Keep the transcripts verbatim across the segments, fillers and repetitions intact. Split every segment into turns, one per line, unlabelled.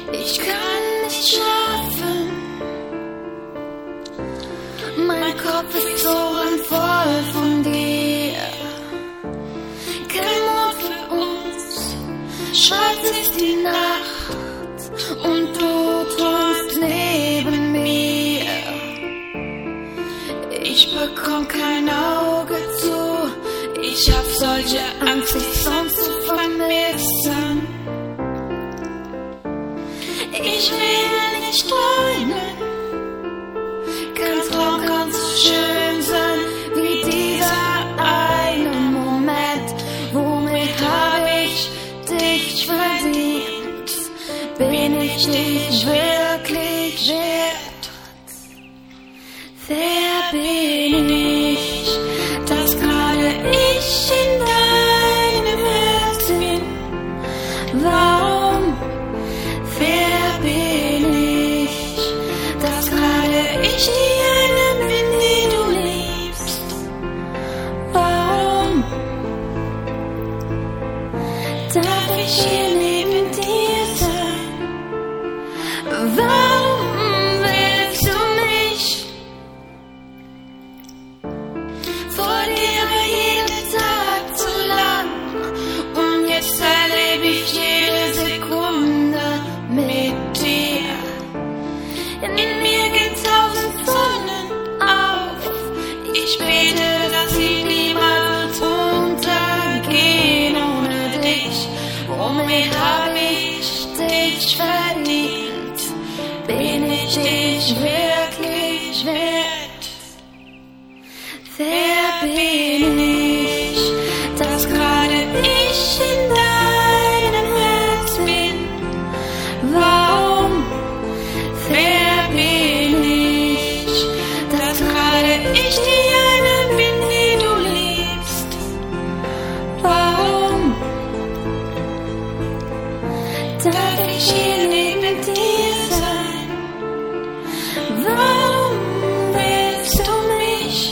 Ich kann nicht schlafen. Mein Kopf ist so randvoll von dir. Kein Mond für uns, schwarz ist die Nacht und du träumst neben mir. Ich bekomm kein Auge zu, ich hab solche Angst, dich sonst zu vermissen. Ich will nicht träumen, kein Traum kann so schön sein wie dieser eine Moment. Womit hab ich dich verdient? Bin ich dich wirklich wert? Wer bin ich, dass gerade ich in deinem Herz bin? Warum? Wer bin ich, dass gerade ich die eine bin, die du liebst? Warum darf ich hier neben dir sein? Warum willst du mich? Vor dir war jeder Tag zu lang und jetzt erlebe ich jede Sekunde mit dir. In mir gehen tausend Sonnen auf. Ich bete, dass sie niemals untergehen ohne dich. Womit hab ich dich verdient? Bin ich dich wirklich wert? Wer bin ich, dass gerade ich in deinem Herz bin? Warum? Wer bin ich, dass gerade ich die eine bin, die du liebst? Warum darf ich hier neben dir sein? Warum willst du mich?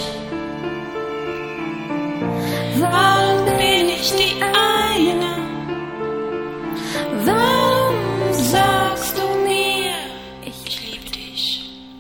Warum bin ich die eine? Warum sagst du mir, ich lieb dich?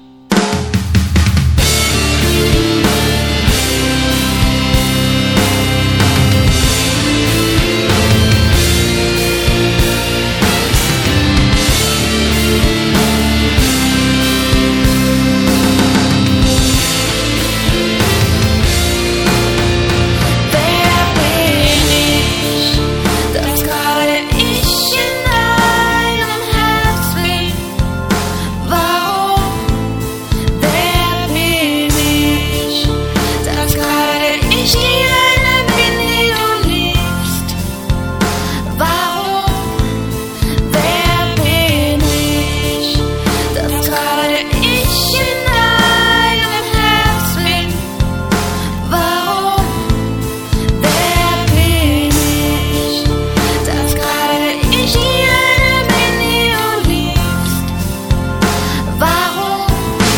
Wer bin ich, dass gerade ich in deinem Herz bin? Warum? Wer bin ich, dass gerade ich die eine bin, die du liebst? Warum? Wer bin ich, dass gerade ich in deinem Herz bin? Warum? Wer bin ich, dass gerade ich die eine bin, die du liebst? Warum?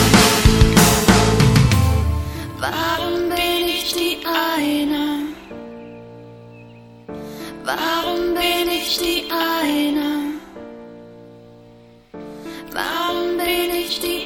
Warum bin ich die eine? Warum bin ich die eine? Warum bin ich die